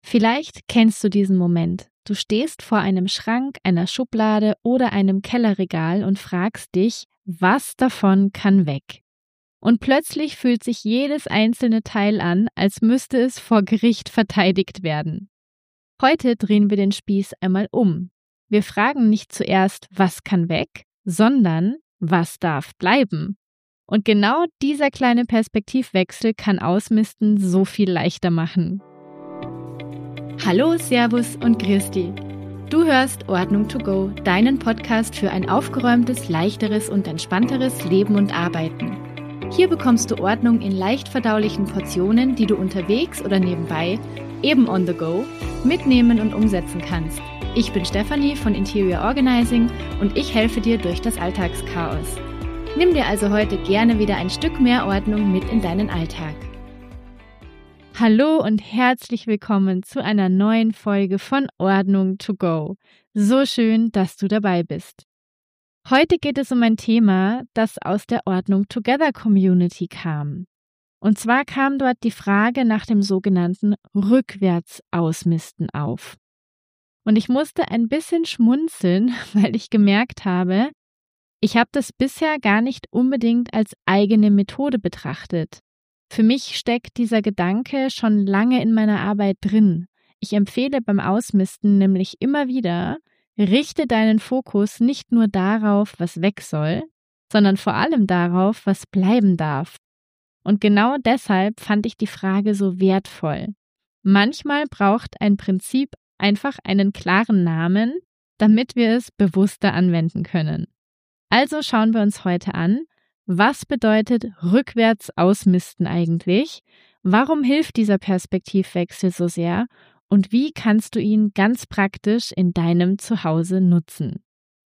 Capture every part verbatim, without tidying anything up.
Vielleicht kennst du diesen Moment. Du stehst vor einem Schrank, einer Schublade oder einem Kellerregal und fragst dich, was davon kann weg? Und plötzlich fühlt sich jedes einzelne Teil an, als müsste es vor Gericht verteidigt werden. Heute drehen wir den Spieß einmal um. Wir fragen nicht zuerst, was kann weg, sondern was darf bleiben? Und genau dieser kleine Perspektivwechsel kann Ausmisten so viel leichter machen. Hallo, Servus und Grüß dich. Du hörst Ordnung to go, deinen Podcast für ein aufgeräumtes, leichteres und entspannteres Leben und Arbeiten. Hier bekommst du Ordnung in leicht verdaulichen Portionen, die du unterwegs oder nebenbei, eben on the go, mitnehmen und umsetzen kannst. Ich bin Stefanie von Interior Organizing und ich helfe dir durch das Alltagschaos. Nimm dir also heute gerne wieder ein Stück mehr Ordnung mit in deinen Alltag. Hallo und herzlich willkommen zu einer neuen Folge von Ordnung to go. So schön, dass du dabei bist. Heute geht es um ein Thema, das aus der Ordnung Together Community kam. Und zwar kam dort die Frage nach dem sogenannten Rückwärtsausmisten auf. Und ich musste ein bisschen schmunzeln, weil ich gemerkt habe, ich habe das bisher gar nicht unbedingt als eigene Methode betrachtet. Für mich steckt dieser Gedanke schon lange in meiner Arbeit drin. Ich empfehle beim Ausmisten nämlich immer wieder, richte deinen Fokus nicht nur darauf, was weg soll, sondern vor allem darauf, was bleiben darf. Und genau deshalb fand ich die Frage so wertvoll. Manchmal braucht ein Prinzip einfach einen klaren Namen, damit wir es bewusster anwenden können. Also schauen wir uns heute an, was bedeutet rückwärts ausmisten eigentlich? Warum hilft dieser Perspektivwechsel so sehr? Und wie kannst du ihn ganz praktisch in deinem Zuhause nutzen?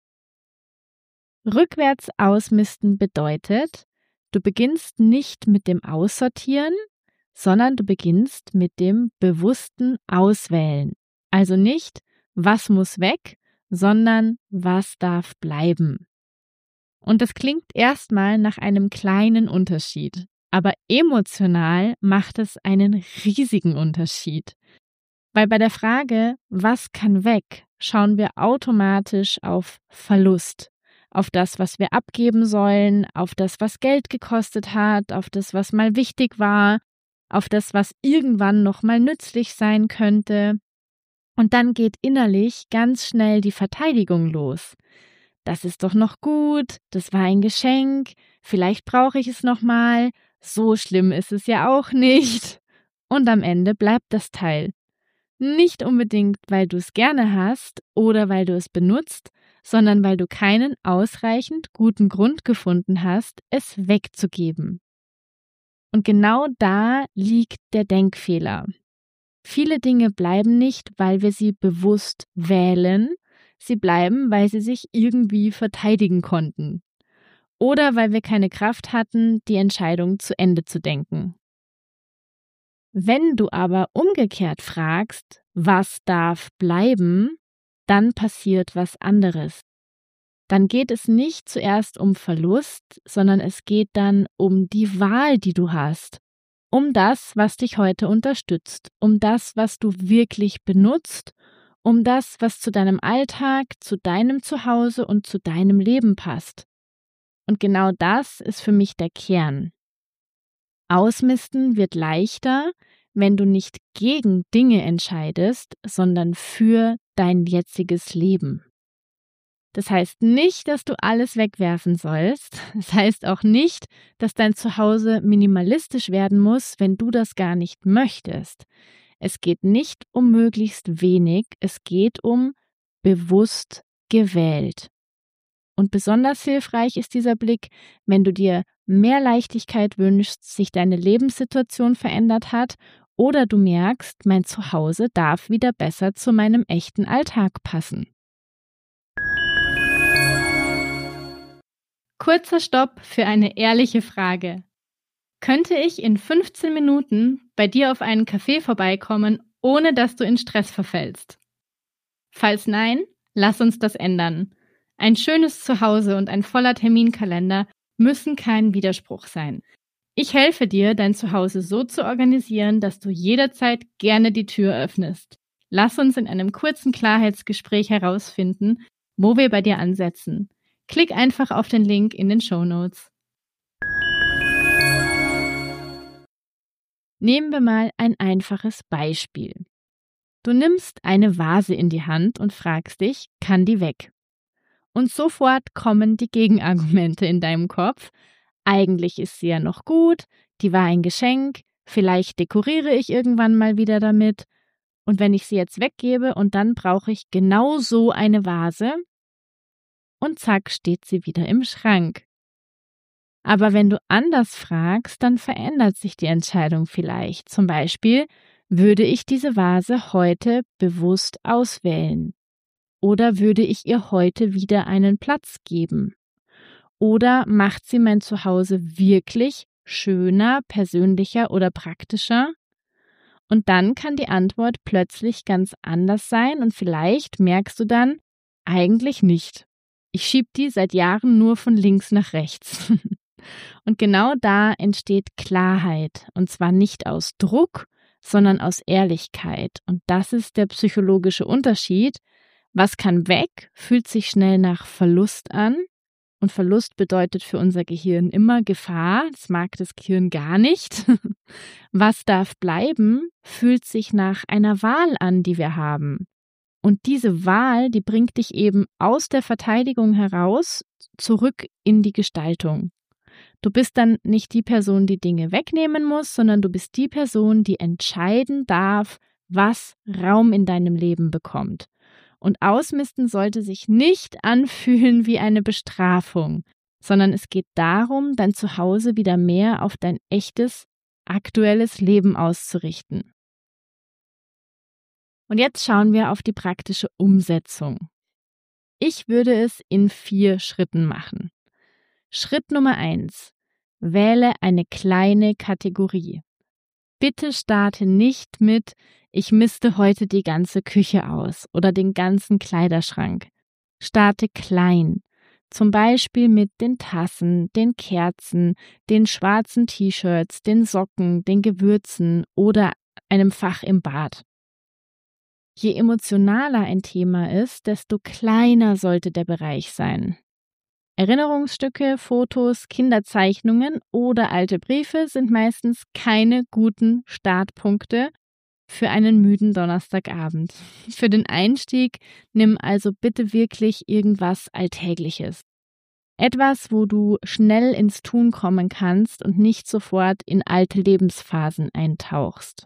Rückwärts ausmisten bedeutet, du beginnst nicht mit dem Aussortieren, sondern du beginnst mit dem bewussten Auswählen. Also nicht, was muss weg, sondern was darf bleiben. Und das klingt erstmal nach einem kleinen Unterschied, aber emotional macht es einen riesigen Unterschied. Weil bei der Frage, was kann weg, schauen wir automatisch auf Verlust, auf das, was wir abgeben sollen, auf das, was Geld gekostet hat, auf das, was mal wichtig war, auf das, was irgendwann noch mal nützlich sein könnte. Und dann geht innerlich ganz schnell die Verteidigung los. Das ist doch noch gut, das war ein Geschenk, vielleicht brauche ich es noch mal, so schlimm ist es ja auch nicht. Und am Ende bleibt das Teil. Nicht unbedingt, weil du es gerne hast oder weil du es benutzt, sondern weil du keinen ausreichend guten Grund gefunden hast, es wegzugeben. Und genau da liegt der Denkfehler. Viele Dinge bleiben nicht, weil wir sie bewusst wählen, sie bleiben, weil sie sich irgendwie verteidigen konnten. Oder weil wir keine Kraft hatten, die Entscheidung zu Ende zu denken. Wenn du aber umgekehrt fragst, was darf bleiben, dann passiert was anderes. Dann geht es nicht zuerst um Verlust, sondern es geht dann um die Wahl, die du hast. Um das, was dich heute unterstützt, um das, was du wirklich benutzt, um das, was zu deinem Alltag, zu deinem Zuhause und zu deinem Leben passt. Und genau das ist für mich der Kern. Ausmisten wird leichter, wenn du nicht gegen Dinge entscheidest, sondern für dein jetziges Leben. Das heißt nicht, dass du alles wegwerfen sollst. Das heißt auch nicht, dass dein Zuhause minimalistisch werden muss, wenn du das gar nicht möchtest. Es geht nicht um möglichst wenig, es geht um bewusst gewählt. Und besonders hilfreich ist dieser Blick, wenn du dir mehr Leichtigkeit wünschst, sich deine Lebenssituation verändert hat oder du merkst, mein Zuhause darf wieder besser zu meinem echten Alltag passen. Kurzer Stopp für eine ehrliche Frage. Könnte ich in fünfzehn Minuten bei dir auf einen Kaffee vorbeikommen, ohne dass du in Stress verfällst? Falls nein, lass uns das ändern. Ein schönes Zuhause und ein voller Terminkalender müssen kein Widerspruch sein. Ich helfe dir, dein Zuhause so zu organisieren, dass du jederzeit gerne die Tür öffnest. Lass uns in einem kurzen Klarheitsgespräch herausfinden, wo wir bei dir ansetzen. Klick einfach auf den Link in den Shownotes. Nehmen wir mal ein einfaches Beispiel. Du nimmst eine Vase in die Hand und fragst dich, kann die weg? Und sofort kommen die Gegenargumente in deinem Kopf. Eigentlich ist sie ja noch gut, die war ein Geschenk, vielleicht dekoriere ich irgendwann mal wieder damit. Und wenn ich sie jetzt weggebe und dann brauche ich genau so eine Vase und zack steht sie wieder im Schrank. Aber wenn du anders fragst, dann verändert sich die Entscheidung vielleicht. Zum Beispiel, würde ich diese Vase heute bewusst auswählen? Oder würde ich ihr heute wieder einen Platz geben? Oder macht sie mein Zuhause wirklich schöner, persönlicher oder praktischer? Und dann kann die Antwort plötzlich ganz anders sein und vielleicht merkst du dann, eigentlich nicht. Ich schiebe die seit Jahren nur von links nach rechts. Und genau da entsteht Klarheit und zwar nicht aus Druck, sondern aus Ehrlichkeit. Und das ist der psychologische Unterschied. Was kann weg, fühlt sich schnell nach Verlust an. Und Verlust bedeutet für unser Gehirn immer Gefahr. Das mag das Gehirn gar nicht. Was darf bleiben, fühlt sich nach einer Wahl an, die wir haben. Und diese Wahl, die bringt dich eben aus der Verteidigung heraus zurück in die Gestaltung. Du bist dann nicht die Person, die Dinge wegnehmen muss, sondern du bist die Person, die entscheiden darf, was Raum in deinem Leben bekommt. Und Ausmisten sollte sich nicht anfühlen wie eine Bestrafung, sondern es geht darum, dein Zuhause wieder mehr auf dein echtes, aktuelles Leben auszurichten. Und jetzt schauen wir auf die praktische Umsetzung. Ich würde es in vier Schritten machen. Schritt Nummer eins. Wähle eine kleine Kategorie. Bitte starte nicht mit, ich misste heute die ganze Küche aus oder den ganzen Kleiderschrank. Starte klein. Zum Beispiel mit den Tassen, den Kerzen, den schwarzen T-Shirts, den Socken, den Gewürzen oder einem Fach im Bad. Je emotionaler ein Thema ist, desto kleiner sollte der Bereich sein. Erinnerungsstücke, Fotos, Kinderzeichnungen oder alte Briefe sind meistens keine guten Startpunkte für einen müden Donnerstagabend. Für den Einstieg nimm also bitte wirklich irgendwas Alltägliches. Etwas, wo du schnell ins Tun kommen kannst und nicht sofort in alte Lebensphasen eintauchst.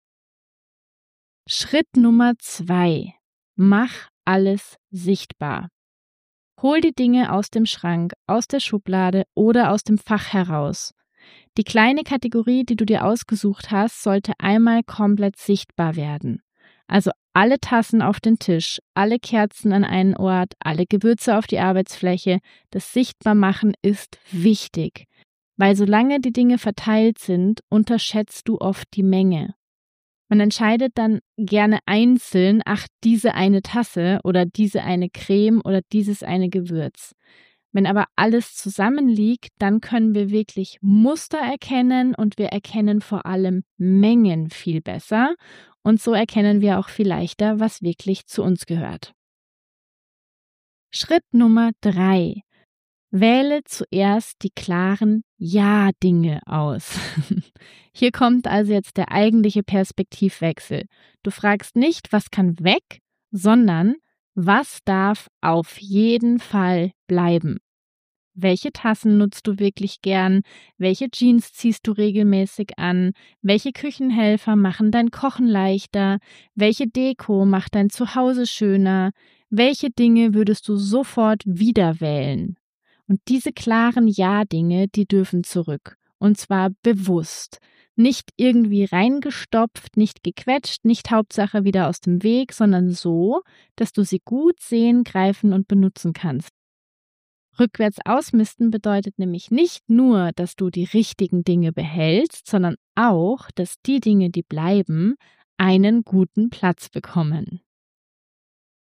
Schritt Nummer zwei. Mach alles sichtbar. Hol die Dinge aus dem Schrank, aus der Schublade oder aus dem Fach heraus. Die kleine Kategorie, die du dir ausgesucht hast, sollte einmal komplett sichtbar werden. Also alle Tassen auf den Tisch, alle Kerzen an einen Ort, alle Gewürze auf die Arbeitsfläche. Das Sichtbarmachen ist wichtig, weil solange die Dinge verteilt sind, unterschätzt du oft die Menge. Man entscheidet dann gerne einzeln, ach, diese eine Tasse oder diese eine Creme oder dieses eine Gewürz. Wenn aber alles zusammenliegt, dann können wir wirklich Muster erkennen und wir erkennen vor allem Mengen viel besser und so erkennen wir auch viel leichter, was wirklich zu uns gehört. Schritt Nummer drei. Wähle zuerst die klaren Ja-Dinge aus. Hier kommt also jetzt der eigentliche Perspektivwechsel. Du fragst nicht, was kann weg, sondern was darf auf jeden Fall bleiben. Welche Tassen nutzt du wirklich gern? Welche Jeans ziehst du regelmäßig an? Welche Küchenhelfer machen dein Kochen leichter? Welche Deko macht dein Zuhause schöner? Welche Dinge würdest du sofort wieder wählen? Und diese klaren Ja-Dinge, die dürfen zurück. Und zwar bewusst. Nicht irgendwie reingestopft, nicht gequetscht, nicht Hauptsache wieder aus dem Weg, sondern so, dass du sie gut sehen, greifen und benutzen kannst. Rückwärts ausmisten bedeutet nämlich nicht nur, dass du die richtigen Dinge behältst, sondern auch, dass die Dinge, die bleiben, einen guten Platz bekommen.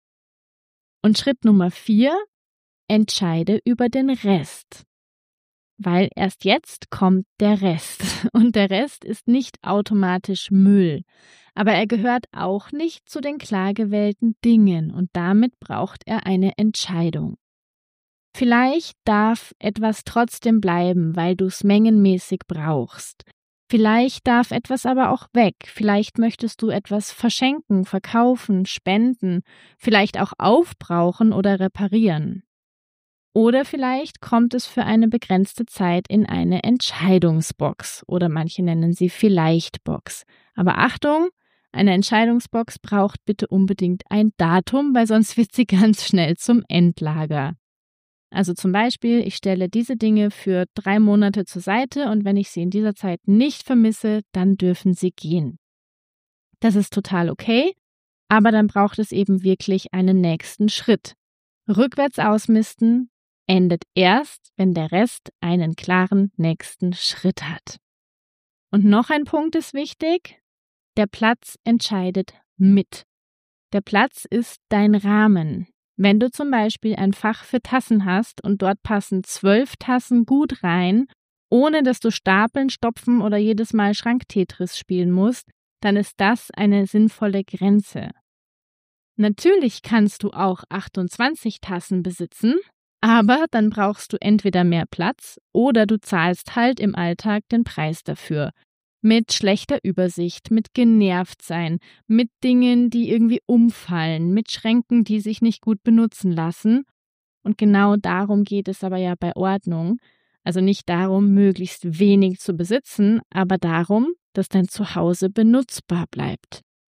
Und Schritt Nummer vier, entscheide über den Rest. weil erst jetzt kommt der Rest. Und der Rest ist nicht automatisch Müll. Aber er gehört auch nicht zu den klar gewählten Dingen und damit braucht er eine Entscheidung. Vielleicht darf etwas trotzdem bleiben, weil du es mengenmäßig brauchst. Vielleicht darf etwas aber auch weg. Vielleicht möchtest du etwas verschenken, verkaufen, spenden, vielleicht auch aufbrauchen oder reparieren. Oder vielleicht kommt es für eine begrenzte Zeit in eine Entscheidungsbox oder manche nennen sie Vielleicht-Box. Aber Achtung, eine Entscheidungsbox braucht bitte unbedingt ein Datum, weil sonst wird sie ganz schnell zum Endlager. Also zum Beispiel, ich stelle diese Dinge für drei Monate zur Seite und wenn ich sie in dieser Zeit nicht vermisse, dann dürfen sie gehen. Das ist total okay, aber dann braucht es eben wirklich einen nächsten Schritt. Rückwärts ausmisten endet erst, wenn der Rest einen klaren nächsten Schritt hat. Und noch ein Punkt ist wichtig, der Platz entscheidet mit. Der Platz ist dein Rahmen. Wenn du zum Beispiel ein Fach für Tassen hast und dort passen zwölf Tassen gut rein, ohne dass du stapeln, stopfen oder jedes Mal Schrank-Tetris spielen musst, dann ist das eine sinnvolle Grenze. Natürlich kannst du auch achtundzwanzig Tassen besitzen, aber dann brauchst du entweder mehr Platz oder du zahlst halt im Alltag den Preis dafür. Mit schlechter Übersicht, mit genervt sein, mit Dingen, die irgendwie umfallen, mit Schränken, die sich nicht gut benutzen lassen. Und genau darum geht es aber ja bei Ordnung. Also nicht darum, möglichst wenig zu besitzen, aber darum, dass dein Zuhause benutzbar bleibt.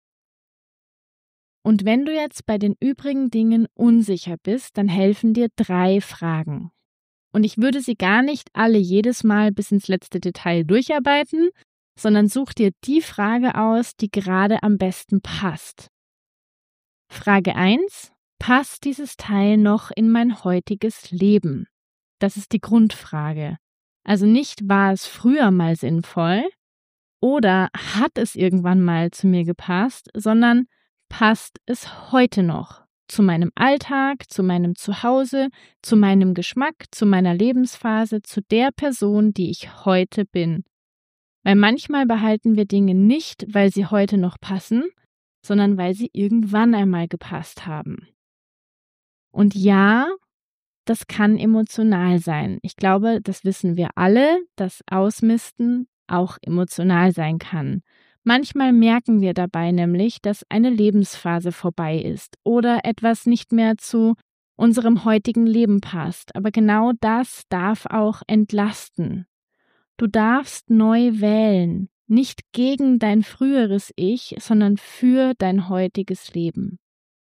Und wenn du jetzt bei den übrigen Dingen unsicher bist, dann helfen dir drei Fragen. Und ich würde sie gar nicht alle jedes Mal bis ins letzte Detail durcharbeiten, sondern such dir die Frage aus, die gerade am besten passt. Frage eins. Passt dieses Teil noch in mein heutiges Leben? Das ist die Grundfrage. Also nicht, war es früher mal sinnvoll oder hat es irgendwann mal zu mir gepasst, sondern passt es heute noch zu meinem Alltag, zu meinem Zuhause, zu meinem Geschmack, zu meiner Lebensphase, zu der Person, die ich heute bin. Weil manchmal behalten wir Dinge nicht, weil sie heute noch passen, sondern weil sie irgendwann einmal gepasst haben. Und ja, das kann emotional sein. Ich glaube, das wissen wir alle, dass Ausmisten auch emotional sein kann. Manchmal merken wir dabei nämlich, dass eine Lebensphase vorbei ist oder etwas nicht mehr zu unserem heutigen Leben passt. Aber genau das darf auch entlasten. Du darfst neu wählen, nicht gegen dein früheres Ich, sondern für dein heutiges Leben.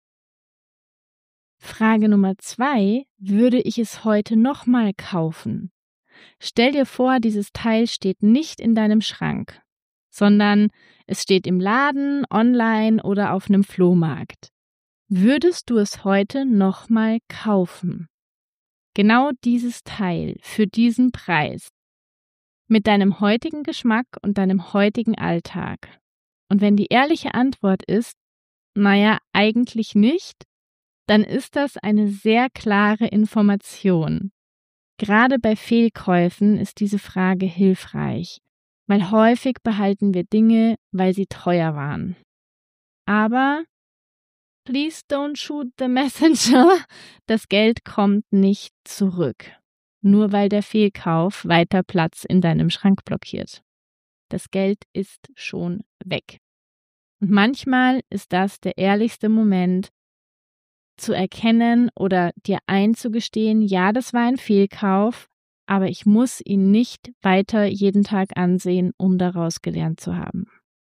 Frage Nummer zwei, würde ich es heute nochmal kaufen? Stell dir vor, dieses Teil steht nicht in deinem Schrank, sondern es steht im Laden, online oder auf einem Flohmarkt. Würdest du es heute nochmal kaufen? Genau dieses Teil für diesen Preis. Mit deinem heutigen Geschmack und deinem heutigen Alltag. Und wenn die ehrliche Antwort ist, naja, eigentlich nicht, dann ist das eine sehr klare Information. Gerade bei Fehlkäufen ist diese Frage hilfreich, weil häufig behalten wir Dinge, weil sie teuer waren. Aber please don't shoot the messenger, das Geld kommt nicht zurück. Nur weil der Fehlkauf weiter Platz in deinem Schrank blockiert. Das Geld ist schon weg. Und manchmal ist das der ehrlichste Moment, zu erkennen oder dir einzugestehen, ja, das war ein Fehlkauf, aber ich muss ihn nicht weiter jeden Tag ansehen, um daraus gelernt zu haben.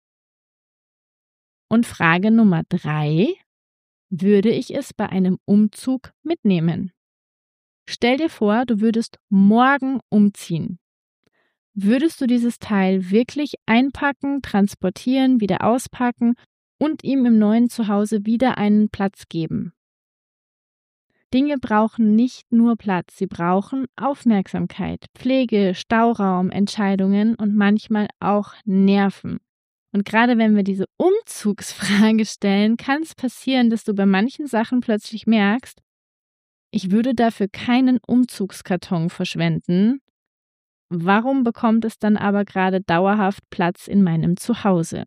Und Frage Nummer drei, würde ich es bei einem Umzug mitnehmen? Stell dir vor, du würdest morgen umziehen. Würdest du dieses Teil wirklich einpacken, transportieren, wieder auspacken und ihm im neuen Zuhause wieder einen Platz geben? Dinge brauchen nicht nur Platz, sie brauchen Aufmerksamkeit, Pflege, Stauraum, Entscheidungen und manchmal auch Nerven. Und gerade wenn wir diese Umzugsfrage stellen, kann es passieren, dass du bei manchen Sachen plötzlich merkst, ich würde dafür keinen Umzugskarton verschwenden, warum bekommt es dann aber gerade dauerhaft Platz in meinem Zuhause?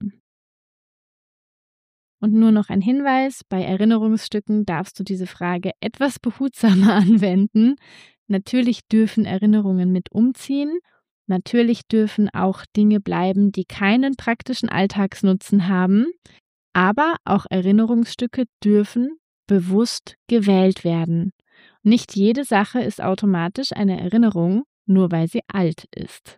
Und nur noch ein Hinweis, bei Erinnerungsstücken darfst du diese Frage etwas behutsamer anwenden. Natürlich dürfen Erinnerungen mit umziehen. Natürlich dürfen auch Dinge bleiben, die keinen praktischen Alltagsnutzen haben. Aber auch Erinnerungsstücke dürfen bewusst gewählt werden. Nicht jede Sache ist automatisch eine Erinnerung, nur weil sie alt ist.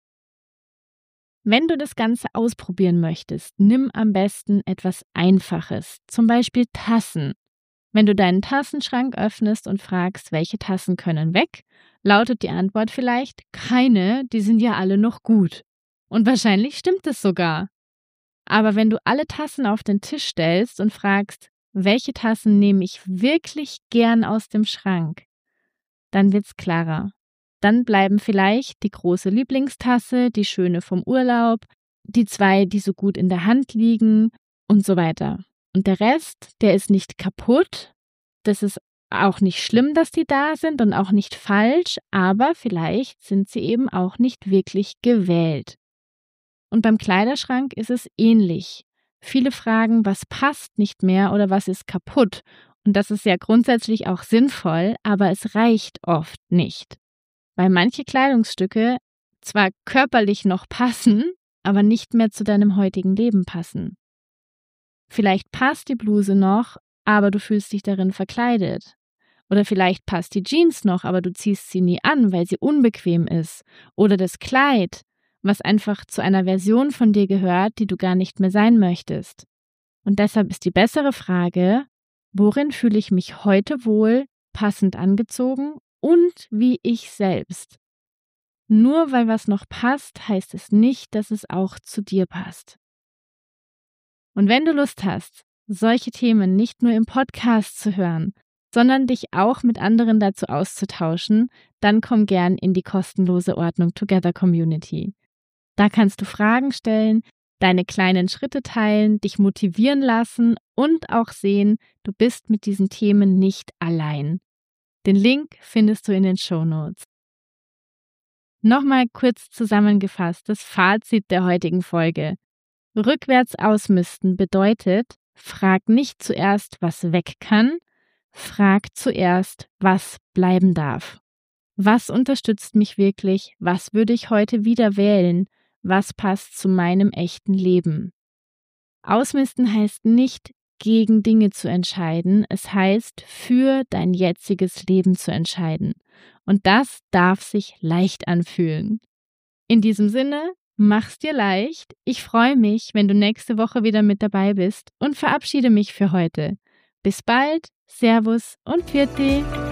Wenn du das Ganze ausprobieren möchtest, nimm am besten etwas Einfaches, zum Beispiel Tassen. Wenn du deinen Tassenschrank öffnest und fragst, welche Tassen können weg, lautet die Antwort vielleicht, keine, die sind ja alle noch gut. Und wahrscheinlich stimmt es sogar. Aber wenn du alle Tassen auf den Tisch stellst und fragst, welche Tassen nehme ich wirklich gern aus dem Schrank, dann wird's klarer. Dann bleiben vielleicht die große Lieblingstasse, die schöne vom Urlaub, die zwei, die so gut in der Hand liegen und so weiter. Und der Rest, der ist nicht kaputt. Das ist auch nicht schlimm, dass die da sind und auch nicht falsch, aber vielleicht sind sie eben auch nicht wirklich gewählt. Und beim Kleiderschrank ist es ähnlich. Viele fragen, was passt nicht mehr oder was ist kaputt. Und das ist ja grundsätzlich auch sinnvoll, aber es reicht oft nicht. Weil manche Kleidungsstücke zwar körperlich noch passen, aber nicht mehr zu deinem heutigen Leben passen. Vielleicht passt die Bluse noch, aber du fühlst dich darin verkleidet. Oder vielleicht passt die Jeans noch, aber du ziehst sie nie an, weil sie unbequem ist. Oder das Kleid, was einfach zu einer Version von dir gehört, die du gar nicht mehr sein möchtest. Und deshalb ist die bessere Frage, worin fühle ich mich heute wohl, passend angezogen und wie ich selbst? Nur weil was noch passt, heißt es nicht, dass es auch zu dir passt. Und wenn du Lust hast, solche Themen nicht nur im Podcast zu hören, sondern dich auch mit anderen dazu auszutauschen, dann komm gern in die kostenlose Ordnung Together Community. Da kannst du Fragen stellen, deine kleinen Schritte teilen, dich motivieren lassen und auch sehen, du bist mit diesen Themen nicht allein. Den Link findest du in den Shownotes. Nochmal kurz zusammengefasst das Fazit der heutigen Folge. Rückwärts ausmisten bedeutet, frag nicht zuerst, was weg kann, frag zuerst, was bleiben darf. Was unterstützt mich wirklich? Was würde ich heute wieder wählen? Was passt zu meinem echten Leben? Ausmisten heißt nicht, gegen Dinge zu entscheiden. Es heißt, für dein jetziges Leben zu entscheiden. Und das darf sich leicht anfühlen. In diesem Sinne, mach's dir leicht. Ich freue mich, wenn du nächste Woche wieder mit dabei bist und verabschiede mich für heute. Bis bald, Servus und Pfiat.